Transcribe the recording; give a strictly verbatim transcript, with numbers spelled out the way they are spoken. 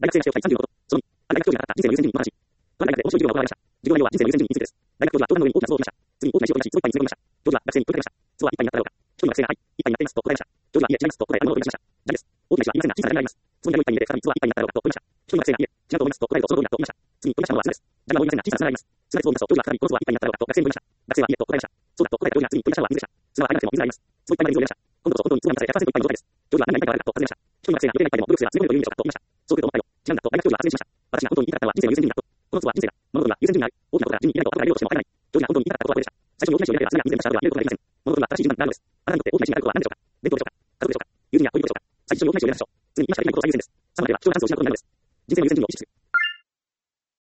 大学生らしをさんじゅうのこと。そのに、ある大学教授が語った人生の優先順位の話。とある大学で面白い授業が行われました。授業内容は人生の優先順位についてです。大学教授は教壇の上に大きな壺を置きました。次に大きな石を取り出し、壺一杯に詰め込みました。教授は学生に問いかけました。壺は一杯になっただろうか。一人の学生がはい、一杯になっていますと答えました。教授は、いえ、違いますと答え、あるものを取り出しました。ダメです。大きな石はいませんが、小さなダメがあります。壺にある一杯に入れて、再び壺は一杯になっただろうかと問いました。一人の学生が、いえ、違うと思いますと答えると、その通りだと言いました。次に取り出したものは砂です。ダメは多いませんが、小さな砂があります。砂で壺を見ますと、教授は再びこの壺は一杯になっただろうかと学生に問いました。学生は、いえと答えました。そうだと答えた教授が、次に取り出したのは水でした。砂はありませんも水があります。壺一杯まで水を入れました。今度こそ本当に壺が満たされひゃくパーセント一杯の状態です。教授は何が一杯からあるかと尋ねました。一人の学生が、予定が一杯でもブルースが強いという意味でしょうかと言いました。そう来ると思ったよ。違うんだと大学教授は発言しました。私が本当に言いたかったのは人生の優先順位だと。この壺は人生だ。物事には優先順位がある。大きなことが順に入れないと後から入れようとしても入らない。教授が本当に言いたかったことはこれでした。最初に大きな石を入れては砂が水で満たした後は入れることができません。物事には正しい順番があるのです。あなたにとって大きな石になることは何でしょうか。伝統でしょうか。家族でしょうか。友人や恋人でしょうか。最初に大きな石を入れましょう。次に今しかできないことが最優先です。